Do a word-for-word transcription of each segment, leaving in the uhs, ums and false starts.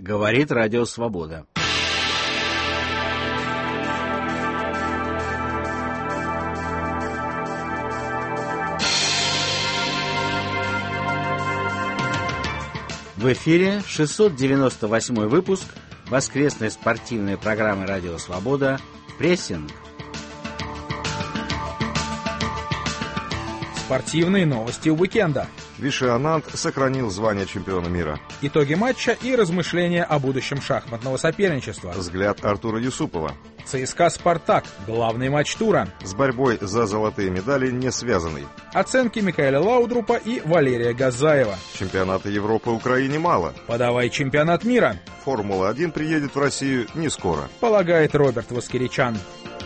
Говорит Радио Свобода. В эфире шестьсот девяносто восьмой выпуск воскресной спортивной программы «Радио Свобода» «Прессинг». Спортивные новости уикенда. Виши Ананд сохранил звание чемпиона мира. Итоги матча и размышления о будущем шахматного соперничества. Взгляд Артура Юсупова. ЦСКА «Спартак» – главный матч тура. С борьбой за золотые медали не связанный. Оценки Микаэля Лаудрупа и Валерия Газаева. Чемпионата Европы Украине мало. Подавай чемпионат мира. Формула один приедет в Россию не скоро. Полагает Роберт Воскеричан.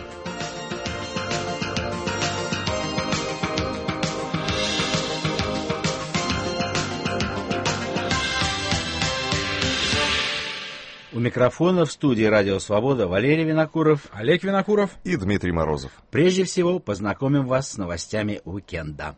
У микрофона в студии «Радио Свобода» Валерий Винокуров, Олег Винокуров и Дмитрий Морозов. Прежде всего, познакомим вас с новостями уикенда.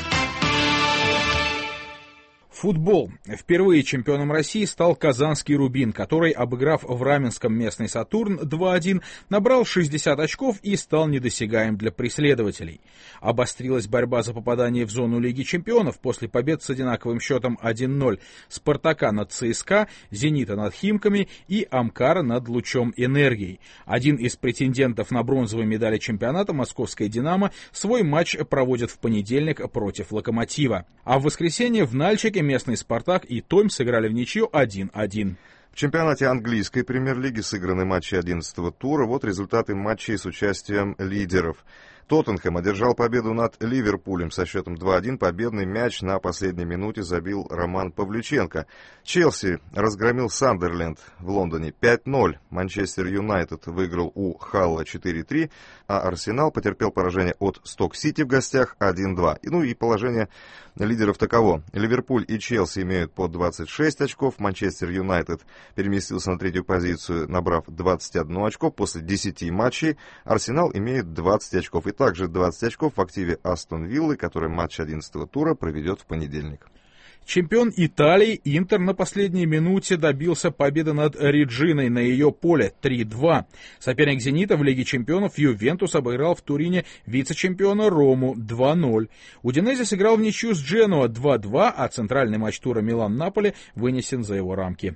Футбол. Впервые чемпионом России стал казанский «Рубин», который, обыграв в Раменском местный «Сатурн» два один, набрал шестьдесят очков и стал недосягаем для преследователей. Обострилась борьба за попадание в зону Лиги чемпионов после побед с одинаковым счетом один ноль «Спартака» над ЦСКА, «Зенита» над «Химками» и «Амкара» над «Лучом Энергии». Один из претендентов на бронзовые медали чемпионата, московская «Динамо», свой матч проводит в понедельник против «Локомотива». А в воскресенье в Нальчике местный «Спартак» и «Томь» сыграли в ничью один один. В чемпионате английской премьер-лиги сыграны матчи одиннадцатого тура. Вот результаты матчей с участием лидеров. Тоттенхэм одержал победу над Ливерпулем со счетом два один. Победный мяч на последней минуте забил Роман Павлюченко. Челси разгромил Сандерленд в Лондоне пять ноль. Манчестер Юнайтед выиграл у Халла четыре три. А Арсенал потерпел поражение от Сток-Сити в гостях один два. Ну и положение лидеров таково. Ливерпуль и Челси имеют по двадцать шесть очков. Манчестер Юнайтед переместился на третью позицию, набрав двадцать одно очко после десяти матчей. Арсенал имеет двадцать очков. И также двадцать очков в активе Астон Виллы, который матч одиннадцатого тура проведет в понедельник. Чемпион Италии Интер на последней минуте добился победы над Реджиной на ее поле три два. Соперник «Зенита» в Лиге чемпионов Ювентус обыграл в Турине вице-чемпиона Рому два ноль. Удинезе сыграл в ничью с Дженуа два два, а центральный матч тура Милан-Наполи вынесен за его рамки.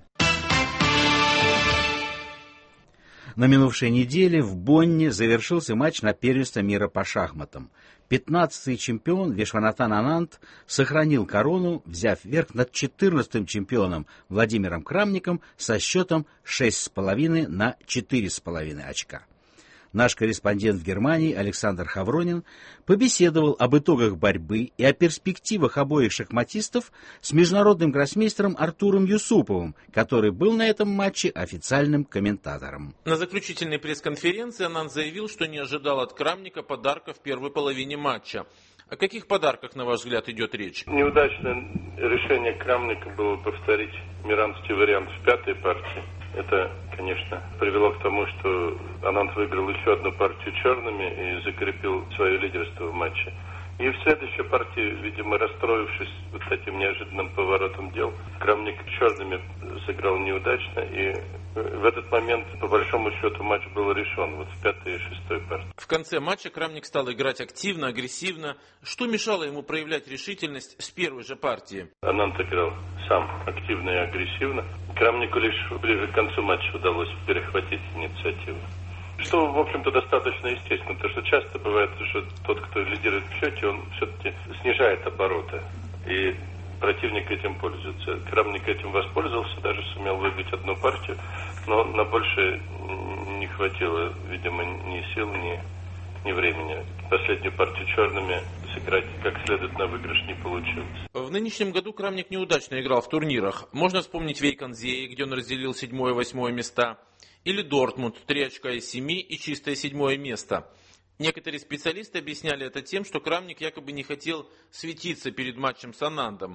На минувшей неделе в Бонне завершился матч на первенство мира по шахматам. пятнадцатый чемпион Вишванатан Ананд сохранил корону, взяв верх над четырнадцатым чемпионом Владимиром Крамником со счетом шесть с половиной на четыре с половиной очка. Наш корреспондент в Германии Александр Хавронин побеседовал об итогах борьбы и о перспективах обоих шахматистов с международным гроссмейстером Артуром Юсуповым, который был на этом матче официальным комментатором. На заключительной пресс-конференции Ананд заявил, что не ожидал от Крамника подарка в первой половине матча. О каких подарках, на ваш взгляд, идет речь? Неудачное решение Крамника было повторить миранский вариант в пятой партии. Это, конечно, привело к тому, что Ананд выиграл еще одну партию черными и закрепил свое лидерство в матче. И в следующей партии, видимо, расстроившись вот этим неожиданным поворотом дел, Крамник черными сыграл неудачно, и в этот момент, по большому счету, матч был решен вот в пятой и шестой партии. В конце матча Крамник стал играть активно, агрессивно. Что мешало ему проявлять решительность с первой же партии? Ананд играл сам активно и агрессивно. Крамнику лишь ближе к концу матча удалось перехватить инициативу. Что, в общем-то, достаточно естественно, потому что часто бывает, что тот, кто лидирует в счете, он все-таки снижает обороты, и противник этим пользуется. Крамник этим воспользовался, даже сумел выбить одну партию, но на больше не хватило, видимо, ни сил, ни, ни времени. Последнюю партию черными сыграть как следует на выигрыш не получилось. В нынешнем году Крамник неудачно играл в турнирах. Можно вспомнить Вейконзее, где он разделил седьмое и восьмое места. Или Дортмунд, три очка из семи и чистое седьмое место. Некоторые специалисты объясняли это тем, что Крамник якобы не хотел светиться перед матчем с Анандом.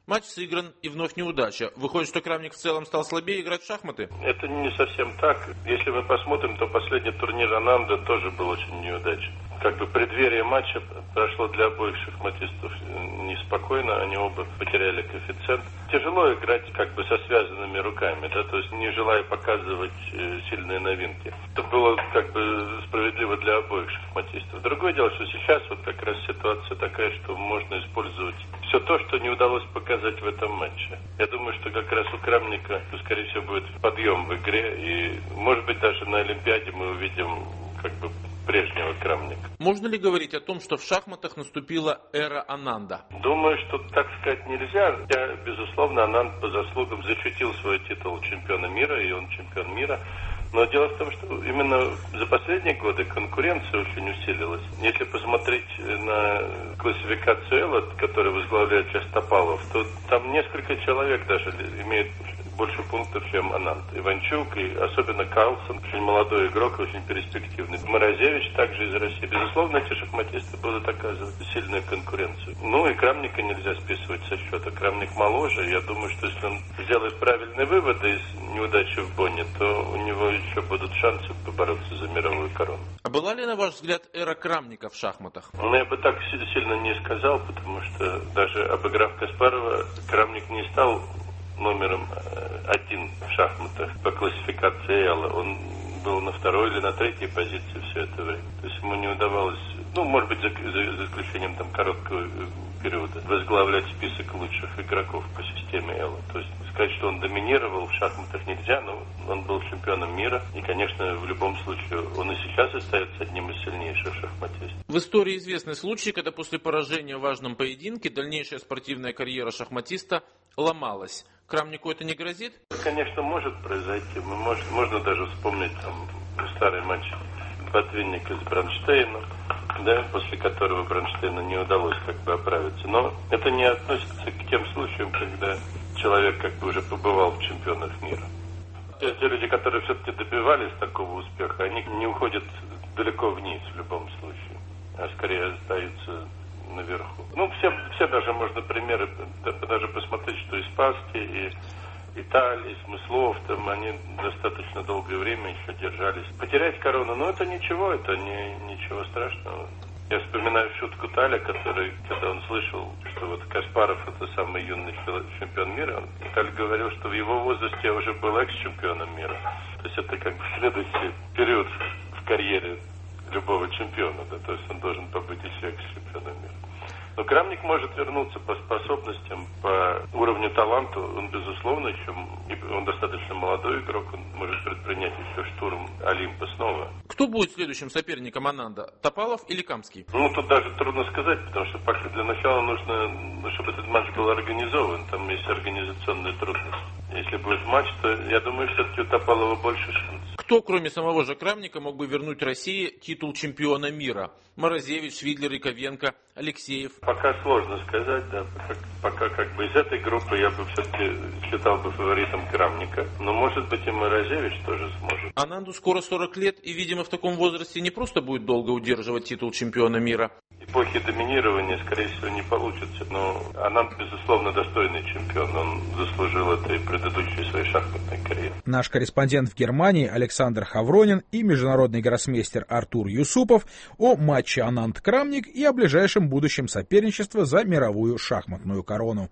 Матч сыгран и вновь неудача. Выходит, что Крамник в целом стал слабее играть в шахматы? Это не совсем так. Если мы посмотрим, то последний турнир Ананда тоже был очень неудачен. Как бы преддверие матча прошло для обоих шахматистов неспокойно, они оба потеряли коэффициент. Тяжело играть как бы со связанными руками, да, то есть не желая показывать э, сильные новинки. Это было как бы справедливо для обоих шахматистов. Другое дело, что сейчас вот как раз ситуация такая, что можно использовать все то, что не удалось показать в этом матче. Я думаю, что как раз у Крамника, скорее всего, будет подъем в игре, и может быть даже на Олимпиаде мы увидим как бы прежнего Крамника. Можно ли говорить о том, что в шахматах наступила эра Ананда? Думаю, что так сказать нельзя. Я, безусловно, Ананд по заслугам защитил свой титул чемпиона мира, и он чемпион мира. Но дело в том, что именно за последние годы конкуренция очень усилилась. Если посмотреть на классификацию Элла, которую возглавляет сейчас Топалов, то там несколько человек даже имеют больше пунктов, чем Ананд. Иванчук и особенно Карлсон, очень молодой игрок, очень перспективный. Морозевич также из России. Безусловно, эти шахматисты будут оказывать сильную конкуренцию. Ну и Крамника нельзя списывать со счета. Крамник моложе. Я думаю, что если он сделает правильные выводы из неудачи в Бонне, то у него еще будут шансы побороться за мировую корону. А была ли, на ваш взгляд, эра Крамника в шахматах? Ну, я бы так сильно не сказал, потому что даже обыграв Каспарова, Крамник не стал номером один в шахматах по классификации Элла. Он был на второй или на третьей позиции все это время. То есть ему не удавалось, ну, может быть, за, за, за исключением там короткого периода, возглавлять список лучших игроков по системе Элла. То есть сказать, что он доминировал в шахматах нельзя, но он был чемпионом мира. И, конечно, в любом случае он и сейчас остается одним из сильнейших шахматистов. В истории известны случаи, когда после поражения в важном поединке дальнейшая спортивная карьера шахматиста ломалась. Крамнику это не грозит? Конечно, может произойти. Мы может, можно даже вспомнить там старый матч Ботвинника с Бронштейном, да, после которого Бронштейну не удалось как бы оправиться. Но это не относится к тем случаям, когда человек как бы уже побывал в чемпионах мира. Те, те люди, которые все-таки добивались такого успеха, они не уходят далеко вниз в любом случае, а скорее остаются наверху. Ну, все, все даже можно примеры, даже посмотреть, что и Спасский, и Италия, и Смыслов, там они достаточно долгое время еще держались. Потерять корону, ну это ничего, это не, ничего страшного. Я вспоминаю шутку Таля, который, когда он слышал, что вот Каспаров это самый юный чемпион мира, он, Таль говорил, что в его возрасте я уже был экс-чемпионом мира. То есть это как бы следующий период в карьере любого чемпиона, да, то есть он должен побыть еще экс-чемпионом мира. Но Крамник может вернуться по способностям, по уровню таланта. Он, безусловно, еще он достаточно молодой игрок, он может предпринять еще штурм Олимпа снова. Кто будет следующим соперником Ананда? Топалов или Камский? Ну, тут даже трудно сказать, потому что пока для начала нужно, чтобы этот матч был организован. Там есть организационные трудности. Если будет матч, то я думаю, все-таки у Топалова больше шансов. Кто, кроме самого же Крамника, мог бы вернуть России титул чемпиона мира? Морозевич, Швидлер, Яковенко, Алексеев? Пока сложно сказать, да. Пока, пока как бы из этой группы я бы все-таки считал бы фаворитом Крамника. Но может быть и Морозевич тоже сможет. Ананду скоро сорок лет, и, видимо, в таком возрасте не просто будет долго удерживать титул чемпиона мира. Эпохи доминирования, скорее всего, не получится. Но Ананд, безусловно, достойный чемпион. Он заслужил это и предыдущей своей шахматной карьеры. Наш корреспондент в Германии Александр Хавронин и международный гроссмейстер Артур Юсупов о матче Ананд-Крамник и о ближайшем будущем соперничества за мировую шахматную корону.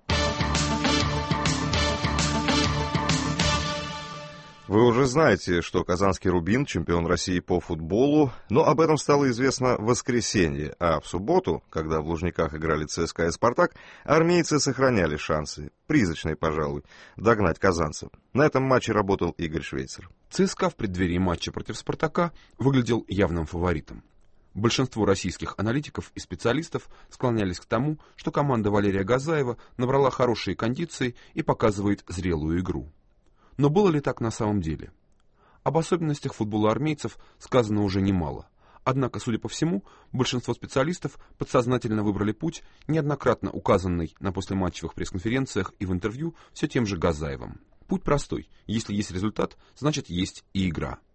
Вы уже знаете, что казанский «Рубин» — чемпион России по футболу, но об этом стало известно в воскресенье, а в субботу, когда в Лужниках играли ЦСКА и «Спартак», армейцы сохраняли шансы, призрачные, пожалуй, догнать казанцев. На этом матче работал Игорь Швейцер. ЦСКА в преддверии матча против «Спартака» выглядел явным фаворитом. Большинство российских аналитиков и специалистов склонялись к тому, что команда Валерия Газаева набрала хорошие кондиции и показывает зрелую игру. Но было ли так на самом деле? Об особенностях футбола армейцев сказано уже немало. Однако, судя по всему, большинство специалистов подсознательно выбрали путь, неоднократно указанный на послематчевых пресс-конференциях и в интервью все тем же Газаевым. Путь простой. Если есть результат, значит есть и игра.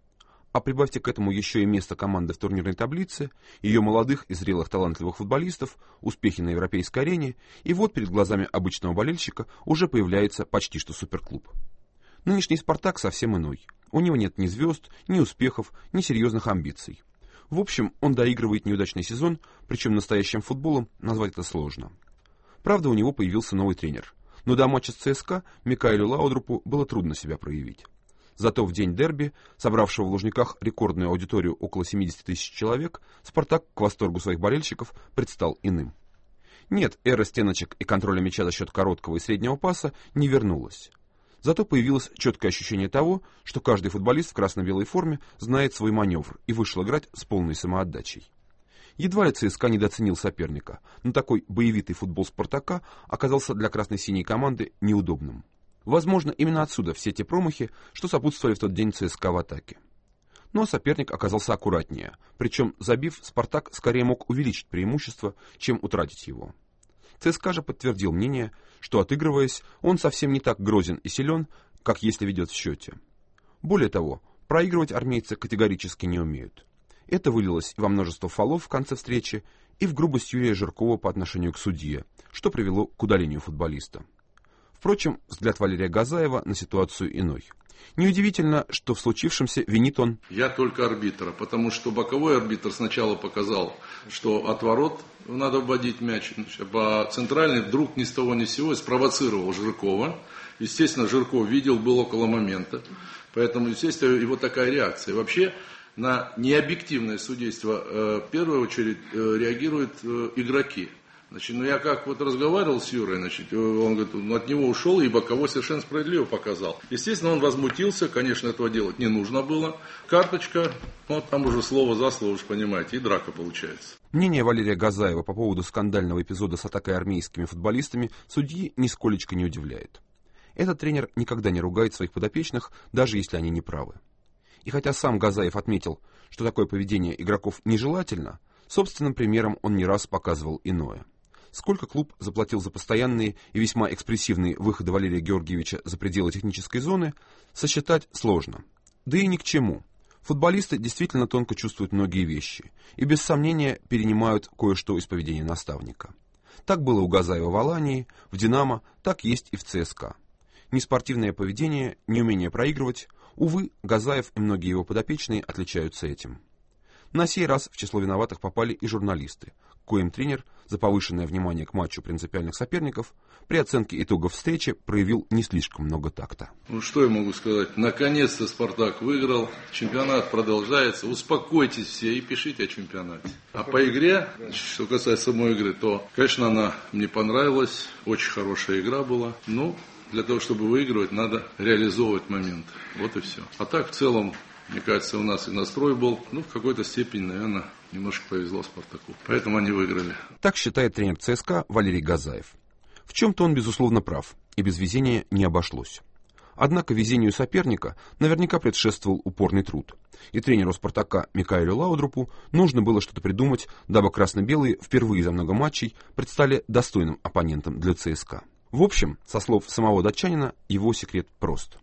А прибавьте к этому еще и место команды в турнирной таблице, ее молодых и зрелых талантливых футболистов, успехи на европейской арене, и вот перед глазами обычного болельщика уже появляется почти что суперклуб. Нынешний «Спартак» совсем иной. У него нет ни звезд, ни успехов, ни серьезных амбиций. В общем, он доигрывает неудачный сезон, причем настоящим футболом назвать это сложно. Правда, у него появился новый тренер, но до матча с ЦСКА Микаэлю Лаудрупу было трудно себя проявить. Зато в день дерби, собравшего в Лужниках рекордную аудиторию около семьдесят тысяч человек, «Спартак» к восторгу своих болельщиков предстал иным. Нет, эра стеночек и контроля мяча за счет короткого и среднего паса не вернулась. Зато появилось четкое ощущение того, что каждый футболист в красно-белой форме знает свой маневр и вышел играть с полной самоотдачей. Едва ли ЦСКА недооценил соперника, но такой боевитый футбол «Спартака» оказался для красно-синей команды неудобным. Возможно, именно отсюда все те промахи, что сопутствовали в тот день ЦСКА в атаке. Но соперник оказался аккуратнее, причем, забив, «Спартак» скорее мог увеличить преимущество, чем утратить его. ЦСКА же подтвердил мнение, что, отыгрываясь, он совсем не так грозен и силен, как если ведет в счете. Более того, проигрывать армейцы категорически не умеют. Это вылилось во множество фолов в конце встречи и в грубость Юрия Жиркова по отношению к судье, что привело к удалению футболиста. Впрочем, взгляд Валерия Газаева на ситуацию иной. Неудивительно, что в случившемся винит он... Я только арбитра, потому что боковой арбитр сначала показал, что от ворот надо вводить мяч, а центральный вдруг ни с того ни с сего спровоцировал Жиркова. Естественно, Жирков видел, был около момента, поэтому, естественно, его такая реакция. Вообще, на необъективное судейство э, в первую очередь э, реагируют э, игроки. Значит, ну я как вот разговаривал с Юрой, значит, он говорит, ну, от него ушел и боковой совершенно справедливо показал. Естественно, он возмутился, конечно, этого делать не нужно было. Карточка, ну там уже слово за слово, уж понимаете, и драка получается. Мнение Валерия Газаева по поводу скандального эпизода с атакой армейскими футболистами судьи нисколечко не удивляет. Этот тренер никогда не ругает своих подопечных, даже если они не правы. И хотя сам Газаев отметил, что такое поведение игроков нежелательно, собственным примером он не раз показывал иное. Сколько клуб заплатил за постоянные и весьма экспрессивные выходы Валерия Георгиевича за пределы технической зоны, сосчитать сложно. Да и ни к чему. Футболисты действительно тонко чувствуют многие вещи и без сомнения перенимают кое-что из поведения наставника. Так было у Газаева в Алании, в «Динамо», так есть и в ЦСКА. Неспортивное поведение, неумение проигрывать, увы, Газаев и многие его подопечные отличаются этим. На сей раз в число виноватых попали и журналисты, коим тренер за повышенное внимание к матчу принципиальных соперников при оценке итогов встречи проявил не слишком много такта. Ну что я могу сказать? Наконец-то «Спартак» выиграл, чемпионат продолжается. Успокойтесь все и пишите о чемпионате. А по игре, что касается самой игры, то, конечно, она мне понравилась, очень хорошая игра была. Ну, для того, чтобы выигрывать, надо реализовывать моменты. Вот и все. А так, в целом, мне кажется, у нас и настрой был, ну, в какой-то степени, наверное, немножко повезло «Спартаку». Поэтому они выиграли. Так считает тренер ЦСКА Валерий Газаев. В чем-то он, безусловно, прав, и без везения не обошлось. Однако везению соперника наверняка предшествовал упорный труд. И тренеру «Спартака» Микаэлю Лаудрупу нужно было что-то придумать, дабы красно-белые впервые за много матчей предстали достойным оппонентом для ЦСКА. В общем, со слов самого датчанина, его секрет прост.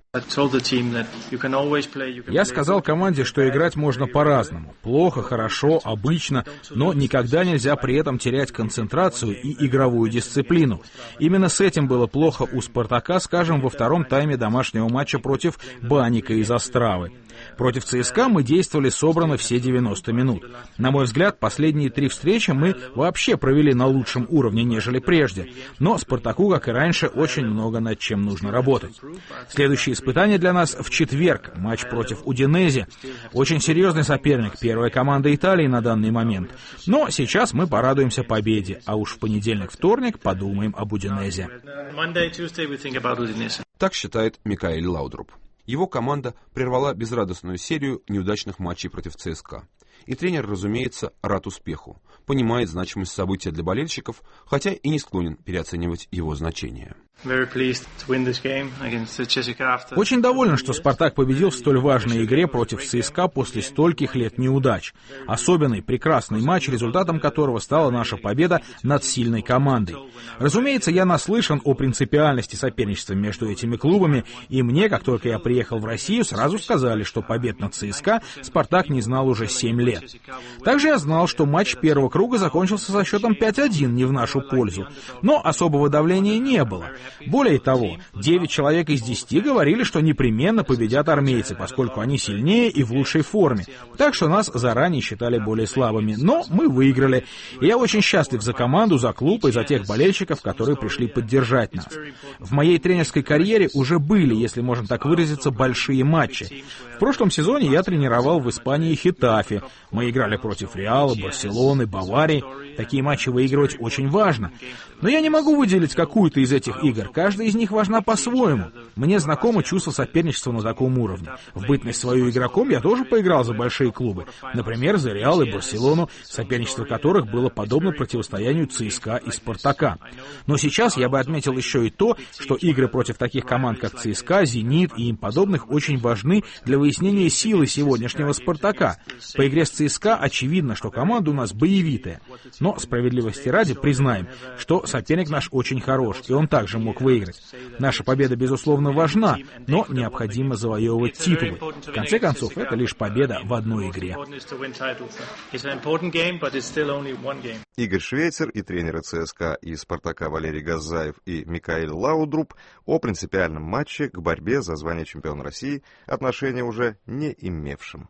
Я сказал команде, что играть можно по-разному. Плохо, хорошо, обычно, но никогда нельзя при этом терять концентрацию и игровую дисциплину. Именно с этим было плохо у «Спартака», скажем, во втором тайме домашнего матча против Баника из Остравы. Против ЦСКА мы действовали собрано все девяносто минут. На мой взгляд, последние три встречи мы вообще провели на лучшем уровне, нежели прежде. Но «Спартаку», как и раньше, очень много над чем нужно работать. Следующее испытание для нас в четверг. Матч против Удинезе. Очень серьезный соперник, первая команда Италии на данный момент. Но сейчас мы порадуемся победе, а уж в понедельник-вторник подумаем об Удинезе. Так считает Микаэль Лаудруп. Его команда прервала безрадостную серию неудачных матчей против ЦСКА. И тренер, разумеется, рад успеху, понимает значимость события для болельщиков, хотя и не склонен переоценивать его значение. Очень доволен, что «Спартак» победил в столь важной игре против ЦСКА после стольких лет неудач. Особенный, прекрасный матч, результатом которого стала наша победа над сильной командой. Разумеется, я наслышан о принципиальности соперничества между этими клубами, и мне, как только я приехал в Россию, сразу сказали, что побед над ЦСКА «Спартак» не знал уже семь лет. Также я знал, что матч первого круга закончился со счетом пять один не в нашу пользу, но особого давления не было. Более того, девять человек из десяти говорили, что непременно победят армейцы, поскольку они сильнее и в лучшей форме. Так что нас заранее считали более слабыми. Но мы выиграли. И я очень счастлив за команду, за клуб и за тех болельщиков, которые пришли поддержать нас. В моей тренерской карьере уже были, если можно так выразиться, большие матчи. В прошлом сезоне я тренировал в Испании Хетафе. Мы играли против Реала, Барселоны, Баварии. Такие матчи выигрывать очень важно. Но я не могу выделить какую-то из этих игр. Каждая из них важна по-своему. Мне знакомо чувство соперничества на таком уровне. В бытность свою игроком я тоже поиграл за большие клубы. Например, за Реал и Барселону, соперничество которых было подобно противостоянию ЦСКА и Спартака. Но сейчас я бы отметил еще и то, что игры против таких команд, как ЦСКА, Зенит и им подобных, очень важны для выяснения силы сегодняшнего Спартака. По игре с ЦСКА очевидно, что команда у нас боевитая. Но справедливости ради признаем, что соперник наш очень хорош, и он также мог выиграть. Наша победа, безусловно, важна, но необходимо завоевывать титулы. В конце концов, это лишь победа в одной игре. Игорь Швейцер и тренеры ЦСКА и Спартака Валерий Газаев и Микаэль Лаудруб о принципиальном матче к борьбе за звание чемпиона России, отношения уже не имевшим.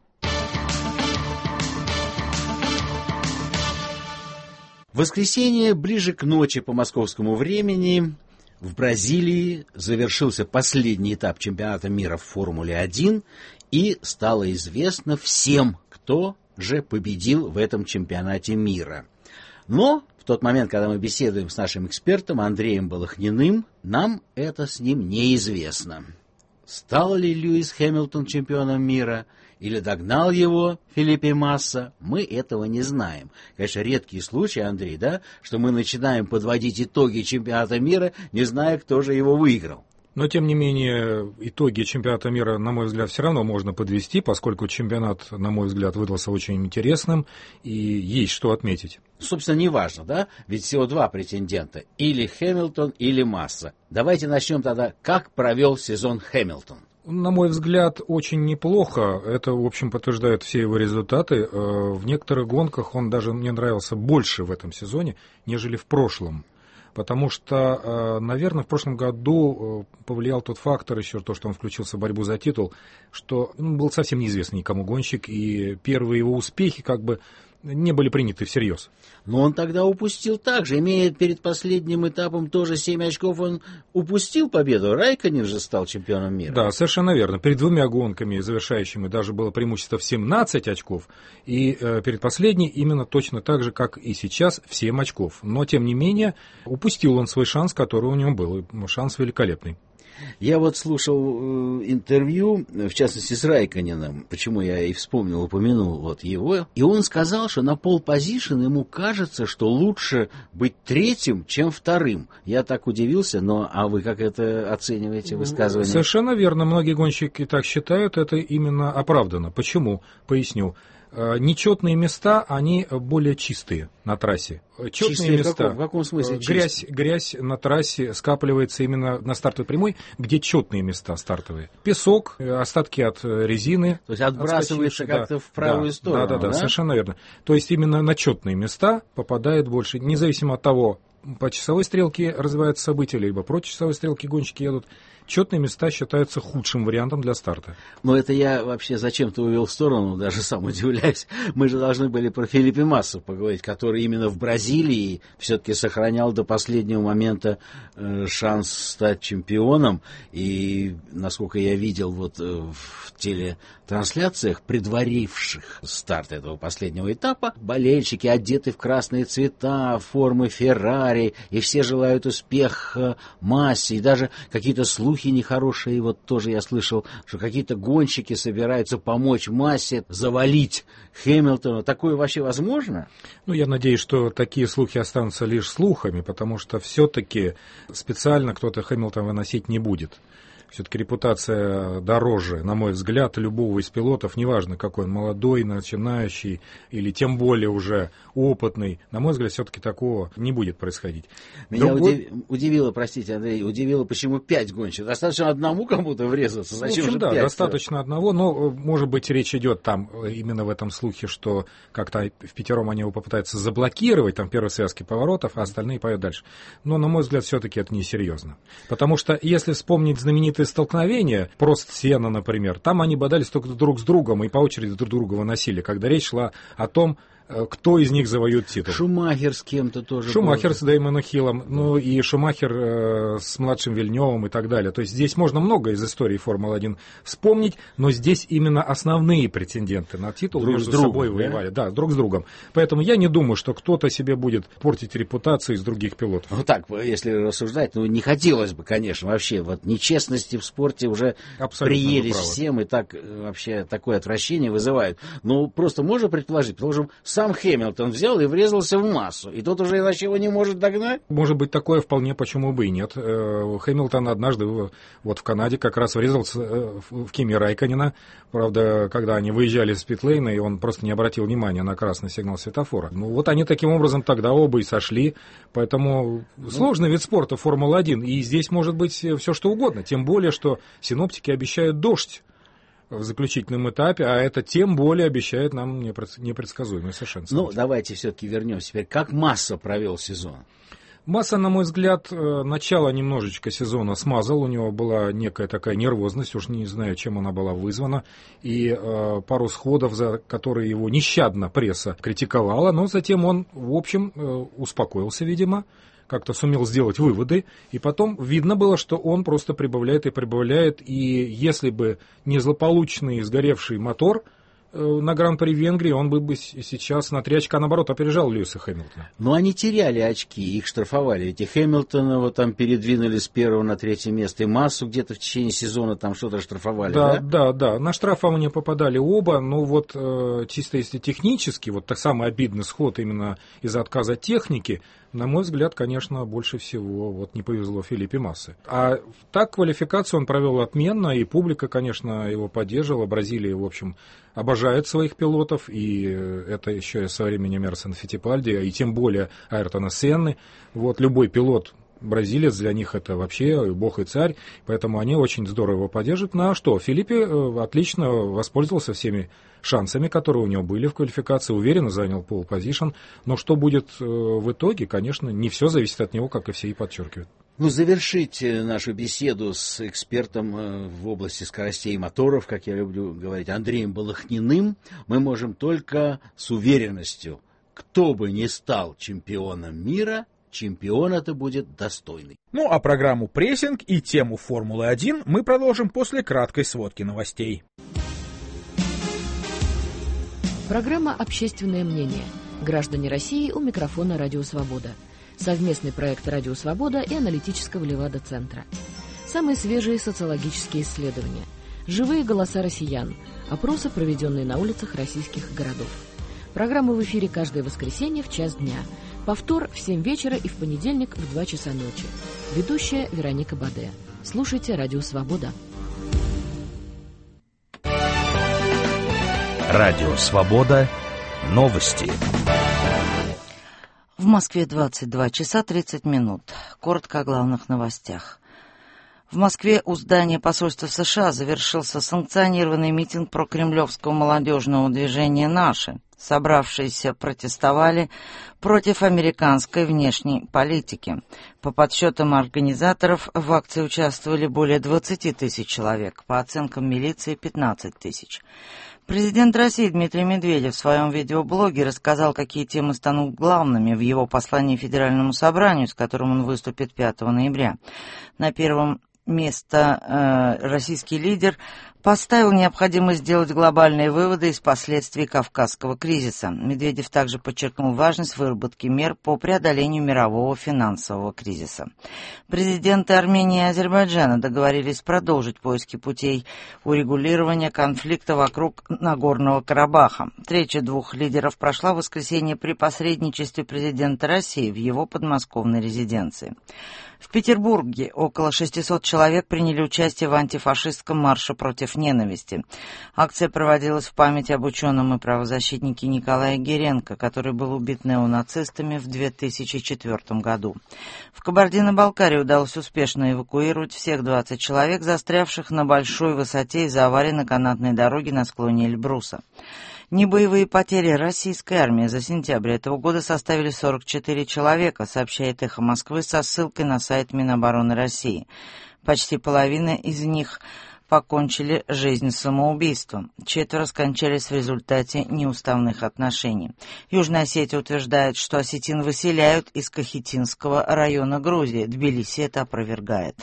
В воскресенье, ближе к ночи по московскому времени, в Бразилии завершился последний этап чемпионата мира в Формуле один, и стало известно всем, кто же победил в этом чемпионате мира. Но в тот момент, когда мы беседуем с нашим экспертом Андреем Балахниным, нам это с ним неизвестно. Стал ли Льюис Хэмилтон чемпионом мира или догнал его Фелипе Масса, мы этого не знаем. Конечно, редкий случай, Андрей, да, что мы начинаем подводить итоги чемпионата мира, не зная, кто же его выиграл. Но, тем не менее, итоги чемпионата мира, на мой взгляд, все равно можно подвести, поскольку чемпионат, на мой взгляд, выдался очень интересным, и есть что отметить. Собственно, неважно, да? Ведь всего два претендента. Или Хэмилтон, или Масса. Давайте начнем тогда, как провел сезон Хэмилтон. На мой взгляд, очень неплохо. Это, в общем, подтверждает все его результаты. В некоторых гонках он даже мне нравился больше в этом сезоне, нежели в прошлом. Потому что, наверное, в прошлом году повлиял тот фактор, еще то, что он включился в борьбу за титул, что он был совсем неизвестный никому гонщик, и первые его успехи как бы не были приняты всерьез. Но он тогда упустил также, имея перед последним этапом тоже семь очков, он упустил победу. Райконен же стал чемпионом мира. Да, совершенно верно. Перед двумя гонками завершающими даже было преимущество в семнадцать очков, и э, перед последней именно точно так же, как и сейчас, в семь очков. Но, тем не менее, упустил он свой шанс, который у него был, и шанс великолепный. Я вот слушал э, интервью, в частности, с Райконеном, почему я и вспомнил, упомянул вот его, и он сказал, что на пол-позишн ему кажется, что лучше быть третьим, чем вторым. Я так удивился, но а вы как это оцениваете, высказывание? Совершенно верно, многие гонщики так считают, это именно оправдано. Почему? Поясню. Нечетные места, они более чистые на трассе. Четные чистые места, в каком, в каком смысле грязь, грязь на трассе скапливается именно на стартовой прямой, где четные места стартовые. Песок, остатки от резины. То есть отбрасывается как-то да, в правую да, сторону, да, да, да? Да, совершенно верно. То есть именно на четные места попадает больше, независимо от того, по часовой стрелке развиваются события, либо против часовой стрелки гонщики едут. Четные места считаются худшим вариантом для старта. Но это я вообще зачем-то увел в сторону, даже сам удивляюсь. Мы же должны были про Фелипе Массу поговорить, который именно в Бразилии все-таки сохранял до последнего момента э, шанс стать чемпионом. И, насколько я видел вот э, в телетрансляциях, предваривших старт этого последнего этапа, болельщики одеты в красные цвета, формы Феррари, и все желают успеха Массе, и даже какие-то слухи слухи нехорошие, вот тоже я слышал, что какие-то гонщики собираются помочь Массе завалить Хэмилтона. Такое вообще возможно? Ну, я надеюсь, что такие слухи останутся лишь слухами, потому что все-таки специально кто-то Хэмилтона выносить не будет. Все-таки репутация дороже, на мой взгляд, любого из пилотов, неважно, какой он, молодой, начинающий или тем более уже опытный. На мой взгляд, все-таки такого не будет происходить. Меня Другой... удив... удивило, простите, Андрей, удивило, почему пять гонщиков. Достаточно одному кому-то врезаться. Зачем в общем, же да, пять? достаточно одного, но, может быть, речь идет там именно в этом слухе, что как-то в пятером они его попытаются заблокировать, там, первой связки поворотов, а остальные поют дальше. Но, на мой взгляд, все-таки это несерьезно. Потому что, если вспомнить знаменитые столкновения, Прост Сенна, например, там они бодались только друг с другом и по очереди друг друга выносили, когда речь шла о том, кто из них завоюет титул. Шумахер с кем-то тоже. Шумахер был. с Дэймоном Хиллом, ну и Шумахер э, с младшим Вильнёвым и так далее. То есть здесь можно много из истории Формулы один вспомнить, но здесь именно основные претенденты на титул друг между с другом, собой да? воевали. Да, друг с другом. Поэтому я не думаю, что кто-то себе будет портить репутацию из других пилотов. Ну так, если рассуждать, ну не хотелось бы, конечно, вообще. Вот нечестности в спорте уже Абсолютно приелись всем, и так вообще такое отвращение вызывают. Ну просто можно предположить, потому что сам Хэмилтон взял и врезался в Массу, и тот уже иначе его не может догнать? Может быть, такое вполне, почему бы и нет. Хэмилтон однажды вот в Канаде как раз врезался в Кими Райконена. Правда, когда они выезжали с питлейна, и он просто не обратил внимания на красный сигнал светофора. Ну вот они таким образом тогда оба и сошли. Поэтому ну, сложный вид спорта Формула один. И здесь может быть все что угодно. Тем более, что синоптики обещают дождь в заключительном этапе, а это тем более обещает нам непредсказуемое совершенно. Ну, давайте все-таки вернемся теперь. Как Масса провел сезон? Масса, на мой взгляд, начало немножечко сезона смазал, у него была некая такая нервозность, уж не знаю, чем она была вызвана, и э, пару сходов, за которые его нещадно пресса критиковала, но затем он, в общем, э, успокоился, видимо, как-то сумел сделать выводы, и потом видно было, что он просто прибавляет и прибавляет, и если бы не злополучный сгоревший мотор на Гран-при Венгрии, он бы, бы сейчас на три очка, наоборот, опережал Льюиса Хэмилтона. Но они теряли очки, их штрафовали. Ведь и Хэмилтона вот там передвинули с первого на третье место, и Массу где-то в течение сезона там что-то штрафовали, да? Да, да, да. На штрафование попадали оба, но вот э, чисто если технически, вот так самый обидный сход именно из-за отказа техники, на мой взгляд, конечно, больше всего вот не повезло Фелипе Массе. А так квалификацию он провел отменно, и публика, конечно, его поддерживала. Бразилия, в общем, обожает своих пилотов, и это еще и со времени Эмерсона Фиттипальди, и тем более Айртона Сенны. Вот любой пилот бразилец, для них это вообще бог и царь, поэтому они очень здорово его поддерживают. Ну а что, Филиппе отлично воспользовался всеми шансами, которые у него были в квалификации, уверенно занял пол-позишн, но что будет в итоге, конечно, не все зависит от него, как и все и подчеркивают. Ну, завершить нашу беседу с экспертом в области скоростей и моторов, как я люблю говорить, Андреем Балахниным, мы можем только с уверенностью, кто бы ни стал чемпионом мира, чемпион это будет достойный. Ну а программу «Прессинг» и тему Формулы один мы продолжим после краткой сводки новостей. Программа «Общественное мнение». Граждане России у микрофона «Радио Свобода». Совместный проект «Радио Свобода» и аналитического Левада-центра. Самые свежие социологические исследования. Живые голоса россиян. Опросы, проведенные на улицах российских городов. Программа в эфире каждое воскресенье в час дня. Повтор в семь вечера и в понедельник в два часа ночи. Ведущая Вероника Баде. Слушайте «Радио Свобода». Радио Свобода. Новости. В Москве двадцать два часа тридцать минут. Коротко о главных новостях. В Москве у здания посольства США завершился санкционированный митинг прокремлевского молодежного движения «Наши». Собравшиеся протестовали против американской внешней политики. По подсчетам организаторов, в акции участвовали более двадцати тысяч человек, по оценкам милиции пятнадцать тысяч. Президент России Дмитрий Медведев в своем видеоблоге рассказал, какие темы станут главными в его послании Федеральному собранию, с которым он выступит пятого ноября. На первом место э, российский лидер поставил необходимость сделать глобальные выводы из последствий Кавказского кризиса. Медведев также подчеркнул важность выработки мер по преодолению мирового финансового кризиса. Президенты Армении и Азербайджана договорились продолжить поиски путей урегулирования конфликта вокруг Нагорного Карабаха. Встреча двух лидеров прошла в воскресенье при посредничестве президента России в его подмосковной резиденции. В Петербурге около шестисот человек приняли участие в антифашистском марше против ненависти. Акция проводилась в память об ученом и правозащитнике Николае Геренко, который был убит неонацистами в две тысячи четвёртом году. В Кабардино-Балкарии удалось успешно эвакуировать всех двадцать человек, застрявших на большой высоте из-за аварии на канатной дороге на склоне Эльбруса. Небоевые потери российской армии за сентябрь этого года составили сорок четыре человека, сообщает «Эхо Москвы» со ссылкой на сайт Минобороны России. Почти половина из них покончили жизнь самоубийством. Четверо скончались в результате неуставных отношений. Южная Осетия утверждает, что осетин выселяют из Кахетинского района Грузии. Тбилиси это опровергает.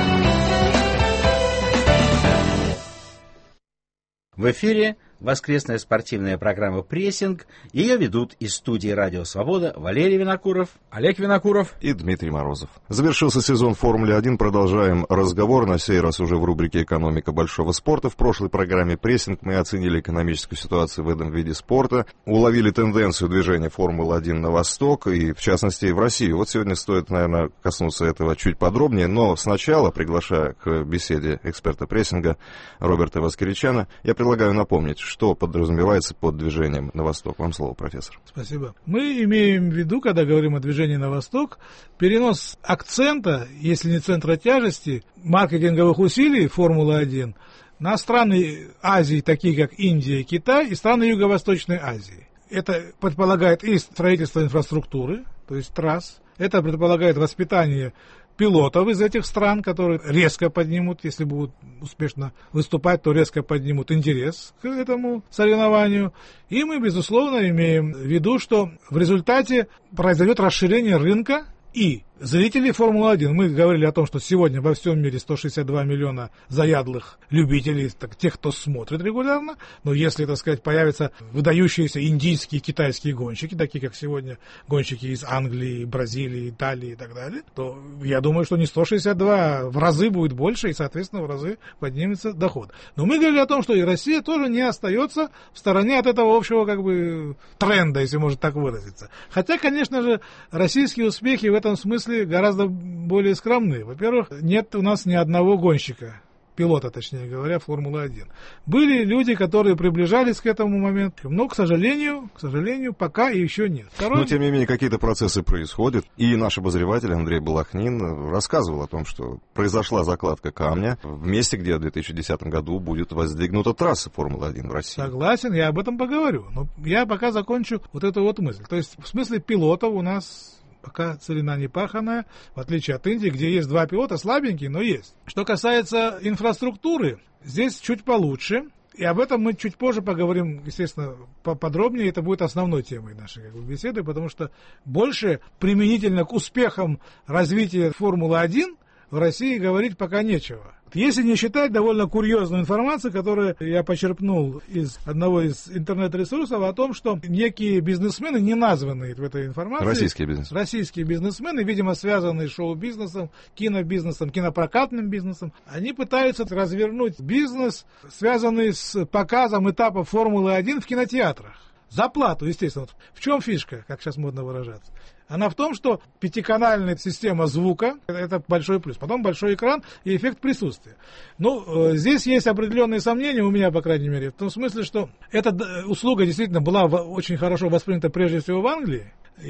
В эфире воскресная спортивная программа «Прессинг». Ее ведут из студии «Радио Свобода» Валерий Винокуров, Олег Винокуров и Дмитрий Морозов. Завершился сезон Формулы один. Продолжаем разговор, на сей раз уже в рубрике «Экономика большого спорта». В прошлой программе «Прессинг» мы оценили экономическую ситуацию в этом виде спорта, уловили тенденцию движения Формулы один на восток и, в частности, в Россию. Вот сегодня стоит, наверное, коснуться этого чуть подробнее, но сначала, приглашая к беседе эксперта прессинга Роберта Воскеричана, я предлагаю напомнить, что подразумевается под движением на восток. Вам слово, профессор. Спасибо. Мы имеем в виду, когда говорим о движении на восток, перенос акцента, если не центра тяжести, маркетинговых усилий Формулы один на страны Азии, такие как Индия и Китай, и страны Юго-Восточной Азии. Это предполагает и строительство инфраструктуры, то есть трасс. Это предполагает воспитание пилотов из этих стран, которые резко поднимут, если будут успешно выступать, то резко поднимут интерес к этому соревнованию. И мы, безусловно, имеем в виду, что в результате произойдет расширение рынка и зрителей Формулы один. Мы говорили о том, что сегодня во всем мире сто шестьдесят два миллиона заядлых любителей, так, тех, кто смотрит регулярно. Но если, так сказать, появятся выдающиеся индийские, китайские гонщики, такие как сегодня гонщики из Англии, Бразилии, Италии и так далее, то я думаю, что не сто шестьдесят два, а в разы будет больше, и, соответственно, в разы поднимется доход. Но мы говорили о том, что и Россия тоже не остается в стороне от этого общего, как бы, тренда, если можно так выразиться. Хотя, конечно же, российские успехи в этом смысле гораздо более скромные. Во-первых, нет у нас ни одного гонщика, пилота, точнее говоря, Формулы один. Были люди, которые приближались к этому моменту, но, к сожалению, к сожалению, пока еще нет. Второе... Но, тем не менее, какие-то процессы происходят. И наш обозреватель Андрей Балахнин рассказывал о том, что произошла закладка камня в месте, где в две тысячи десятом году будет воздвигнута трасса Формулы один в России. Согласен, я об этом поговорю. Но я пока закончу вот эту вот мысль. То есть, в смысле пилотов у нас... пока целина не паханая, в отличие от Индии, где есть два пилота, слабенькие, но есть. Что касается инфраструктуры, здесь чуть получше. И об этом мы чуть позже поговорим, естественно, поподробнее. Это будет основной темой нашей, как бы, беседы, потому что больше применительно к успехам развития Формулы один в России говорить пока нечего. Если не считать довольно курьезную информацию, которую я почерпнул из одного из интернет-ресурсов о том, что некие бизнесмены, не названные в этой информации, российские бизнесмены, российские бизнесмены, видимо, связанные с шоу-бизнесом, кинобизнесом, кинопрокатным бизнесом, они пытаются развернуть бизнес, связанный с показом этапа Формулы один в кинотеатрах. За плату, естественно. В чем фишка, как сейчас модно выражаться? Она в том, что пятиканальная система звука – это большой плюс. Потом большой экран и эффект присутствия. Ну, э, здесь есть определенные сомнения, у меня, по крайней мере, в том смысле, что эта услуга действительно была в, очень хорошо воспринята прежде всего в Англии.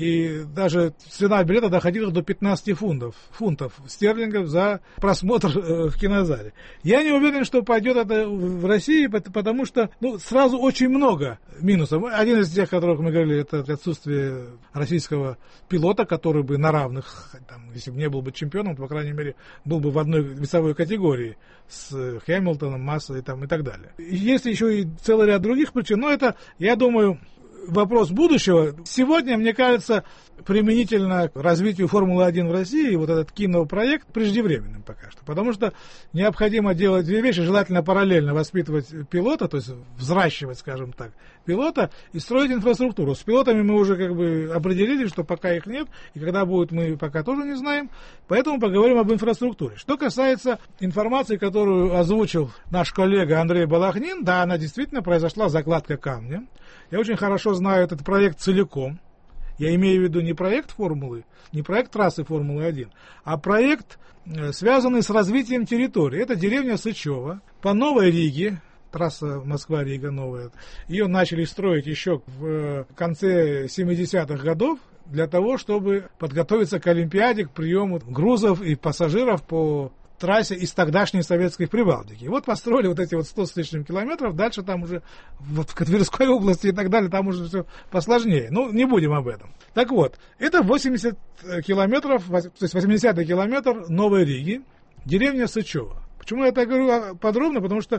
И даже цена билета доходила до пятнадцати фунтов, фунтов стерлингов за просмотр э, в кинозале. Я не уверен, что пойдет это в России, потому что ну, сразу очень много минусов. Один из тех, о которых мы говорили, это отсутствие российского пилота, который бы на равных, там, если бы не был бы чемпионом, то, по крайней мере, был бы в одной весовой категории с Хэмилтоном, Массой там, и так далее. Есть еще и целый ряд других причин, но это, я думаю... вопрос будущего. Сегодня, мне кажется, применительно к развитию Формулы один в России, вот этот кинопроект преждевременным пока что. Потому что необходимо делать две вещи, желательно параллельно воспитывать пилота, то есть взращивать, скажем так, пилота и строить инфраструктуру. С пилотами мы уже как бы определили, что пока их нет, и когда будут, мы пока тоже не знаем. Поэтому поговорим об инфраструктуре. Что касается информации, которую озвучил наш коллега Андрей Балахнин, да, она действительно произошла, закладка камня. Я очень хорошо знаю этот проект целиком. Я имею в виду не проект формулы, не проект трассы Формулы один, а проект, связанный с развитием территории. Это деревня Сычево по Новой Риге, трасса Москва-Рига новая. Ее начали строить еще в конце семидесятых годов для того, чтобы подготовиться к Олимпиаде, к приему грузов и пассажиров по трассе из тогдашней советской Прибалтики. И вот построили вот эти вот сто с лишним километров, дальше там уже вот в Тверской области и так далее, там уже все посложнее. Ну, не будем об этом. Так вот, это восемьдесят километров, то есть восьмидесятый километр Новой Риги, деревня Сычево. Почему я так говорю подробно? Потому что